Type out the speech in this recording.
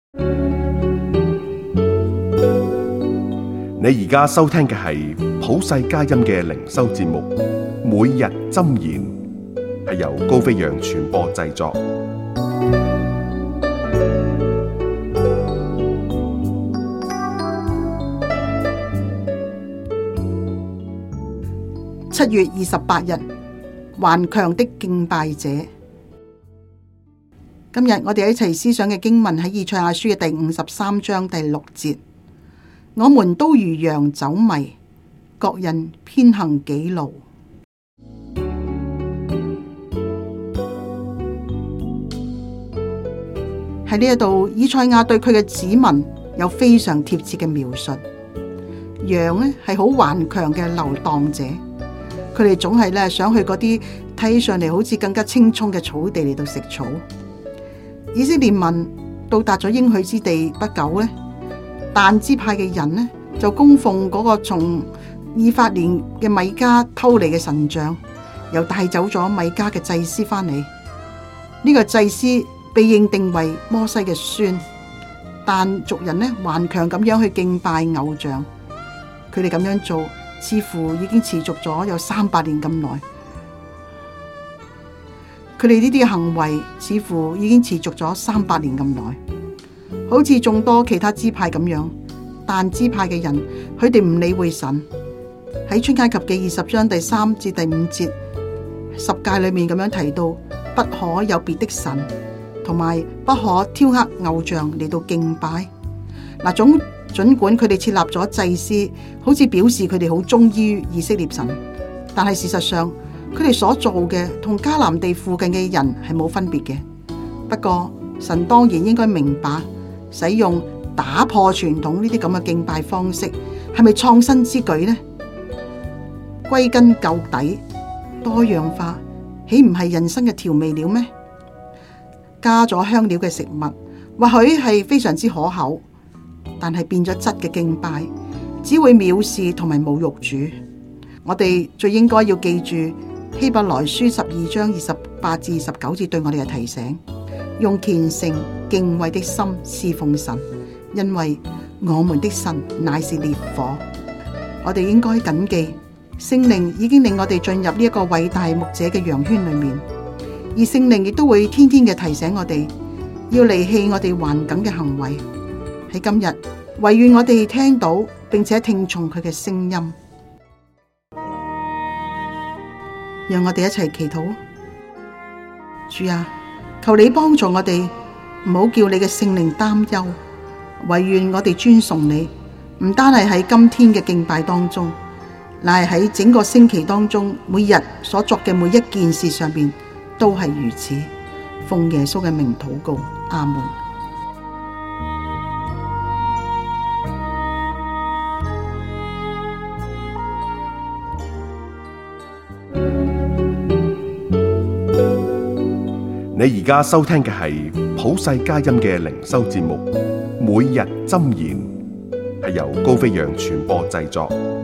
你而家收聽嘅係普世佳音嘅靈修節目，每日箴言，係由高飛揚傳播製作。 7月28日，頑強的敬拜者。今日我哋一齊思想嘅經文喺以賽亞書嘅第53章第6節。我們都如羊走迷，各人偏行己路。喺呢一度，以賽亞對佢嘅子民有非常貼切嘅描述。羊呢係好頑強嘅流蕩者，佢哋總係想去嗰啲睇上嚟好似更加青蔥嘅草地嚟到食草。以色列民到達咗應許之地不久呢，但支派嘅人呢就供奉嗰個從以法蓮嘅米迦偷嚟嘅神像，又帶走咗米迦嘅祭司翻嚟。呢個祭司被認定為摩西嘅孫，但族人呢頑強咁樣去敬拜偶像。佢哋咁樣做似乎已經持續咗有300年咁耐。佢哋呢啲行為似乎已經持續咗300年咁耐，好似眾多其他支派咁樣。但支派嘅人，佢哋唔理會神。喺出埃及記20章第3至第5節10誡裏面咁樣提到，不可有別的神，同埋不可雕刻偶像嚟到敬拜。嗱，盡管佢哋設立咗祭司，好似表示佢哋好忠於以色列神，但係事實上佢哋所做嘅同迦南地附近嘅人係冇分別嘅。不過神當然應該明白，使用打破傳統呢啲咁嘅敬拜方式係咪創新之舉呢？歸根究底，多樣化豈唔係人生嘅調味料咩？加咗香料嘅食物或許係非常之可口，但係變咗質嘅敬拜只會藐視同埋侮辱主。我哋最應該要記住希伯來書12章28至29節對我哋嘅提醒，用虔誠敬畏的心侍奉神，因為我們的神乃是烈火。我哋應該謹記，聖靈已經令我哋進入呢一個偉大牧者嘅羊圈裏面，而聖靈亦都會天天嘅提醒我哋，要離棄我哋頑梗嘅行為。喺今日，惟願我哋聽到並且聽從佢嘅聲音。讓我哋一齊祈禱。主啊，求你幫助我哋，唔好叫你嘅聖靈擔憂。惟願我哋尊崇你，唔單係喺今天嘅敬拜當中，乃係喺整個星期當中，每日所作嘅每一件事上邊都係如此。奉耶穌嘅名禱告，阿門。 你而家收聽嘅係普世佳音嘅靈修節目，每日箴言，係由高飛揚傳播製作。